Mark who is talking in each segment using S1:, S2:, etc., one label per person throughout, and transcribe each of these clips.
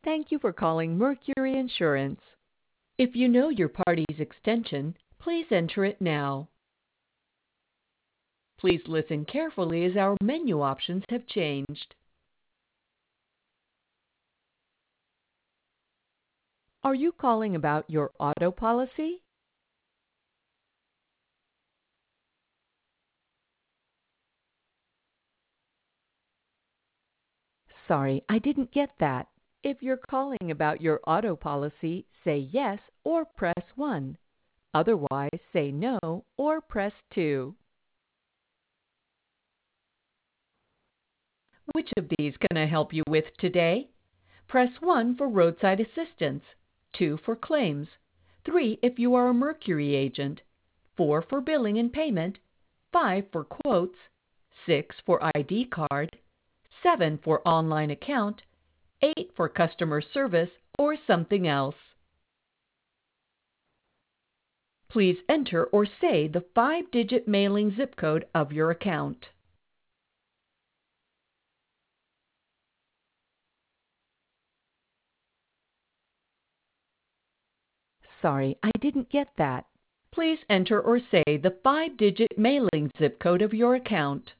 S1: Thank you for calling Mercury Insurance. If you know your party's extension, please enter it now. Please listen carefully as our menu options have changed. Are you calling about your auto policy? Sorry, I didn't get that. If you're calling about your auto policy, say yes or press 1. Otherwise, say no or press 2. Which of these can I help you with today? Press 1 for roadside assistance, 2 for claims, 3 if you are a Mercury agent, 4 for billing and payment, 5 for quotes, 6 for ID card, 7 for online account, 8 for customer service or something else. Please enter or say the 5-digit mailing zip code of your account. Sorry, I didn't get that. Please enter or say the 5-digit mailing zip code of your account.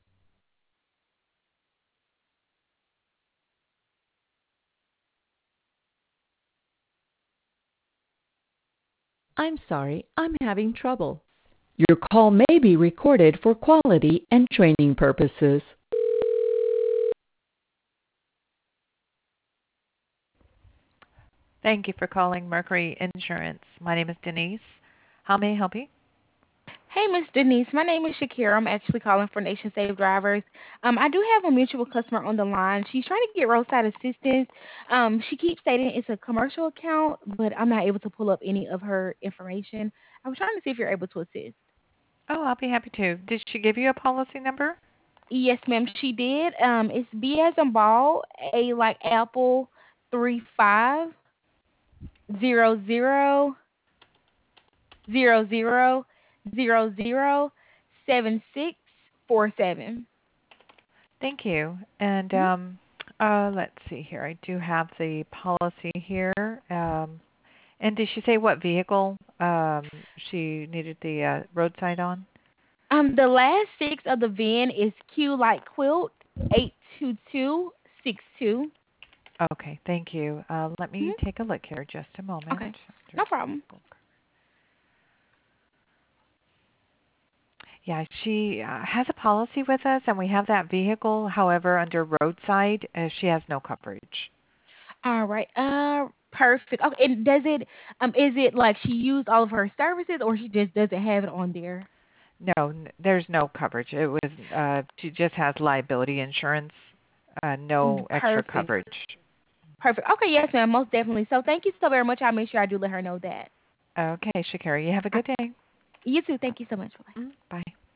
S1: I'm sorry, I'm having trouble. Your call may be recorded for quality and training purposes.
S2: Thank you for calling Mercury Insurance. My name is Denise. How may I help you?
S3: Hey, Miss Denise. My name is Shakira. I'm actually calling for Nation Save Drivers. I do have a mutual customer on the line. She's trying to get roadside assistance. She keeps stating it's a commercial account, but I'm not able to pull up any of her information. I was trying to see if you're able to assist.
S2: Oh, I'll be happy to. Did she give you a policy number?
S3: Yes, ma'am, she did. It's B as in ball, A like apple, 350000007647.
S2: Thank you. And let's see here. I do have the policy here. And did she say what vehicle she needed the roadside on?
S3: The last six of the VIN is Q like quilt 82262.
S2: Okay, thank you. Let me
S3: Mm-hmm.
S2: take a look here just a moment.
S3: Okay, no problem.
S2: Yeah, she has a policy with us, and we have that vehicle. However, under roadside, she has no coverage.
S3: All right. Perfect. Okay, and does it is it like she used all of her services, or she just doesn't have it on there?
S2: No, there's no coverage. It was she just has liability insurance, no extra
S3: Perfect.
S2: coverage.
S3: Perfect. Okay, yes, ma'am, most definitely. So thank you so very much. I'll make sure I do let her know that.
S2: Okay, Shakira, you have a
S3: Uh,
S2: good day.
S3: You too. Thank you so much. Bye.
S2: Bye.